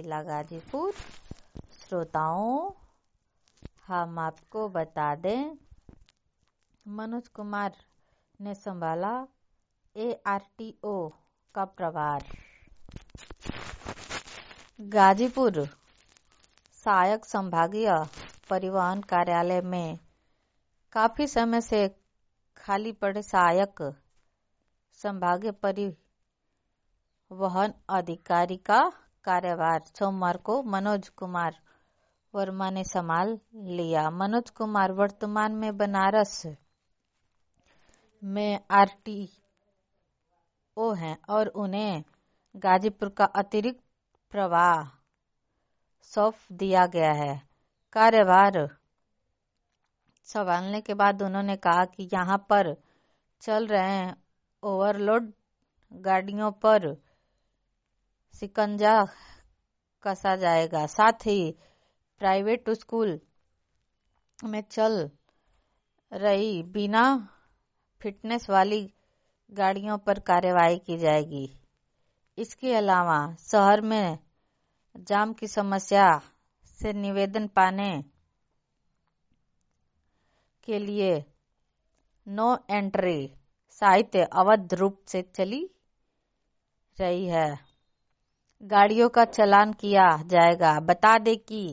जिला गाजीपुर। श्रोताओं, हम आपको बता दें, मनोज कुमार ने संभाला ARTO का प्रभार। गाजीपुर सहायक संभागीय परिवहन कार्यालय में काफी समय से खाली पड़े सहायक संभागीय परिवहन अधिकारी का कार्यभार सोमवार को मनोज कुमार वर्मा ने संभाल लिया। मनोज कुमार वर्तमान में बनारस में RTO हैं और उन्हें गाजीपुर का अतिरिक्त प्रभार सौंप दिया गया है। कार्यभार संभालने के बाद उन्होंने कहा कि यहाँ पर चल रहे ओवरलोड गाड़ियों पर शिकंजा कसा जाएगा। साथ ही प्राइवेट स्कूल में चल रही बिना फिटनेस वाली गाड़ियों पर कार्रवाई की जाएगी। इसके अलावा शहर में जाम की समस्या से निवेदन पाने के लिए नो एंट्री साहित्य अवैध रूप से चली रही है। गाड़ियों का चालान किया जाएगा। बता दें कि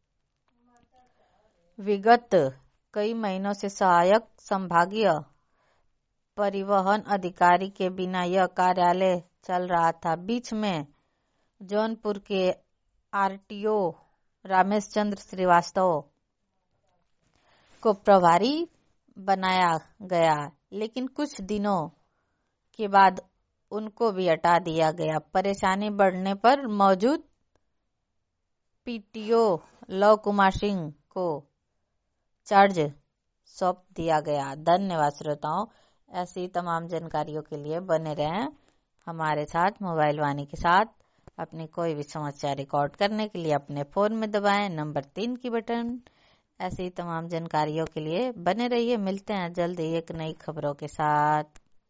विगत कई महीनों से सहायक संभागीय परिवहन अधिकारी के बिना यह कार्यालय चल रहा था। बीच में जौनपुर के RTO रमेश चंद्र श्रीवास्तव को प्रभारी बनाया गया, लेकिन कुछ दिनों के बाद उनको भी हटा दिया गया। परेशानी बढ़ने पर मौजूद PTO लव कुमार सिंह को चार्ज सौंप दिया गया। धन्यवाद श्रोताओं। ऐसी तमाम जानकारियों के लिए बने रहें हमारे साथ। मोबाइल वाणी के साथ अपनी कोई भी समस्या रिकॉर्ड करने के लिए अपने फोन में दबाएं नंबर 3 की बटन। ऐसी तमाम जानकारियों के लिए बने रहिए। मिलते हैं जल्द ही एक नई खबरों के साथ।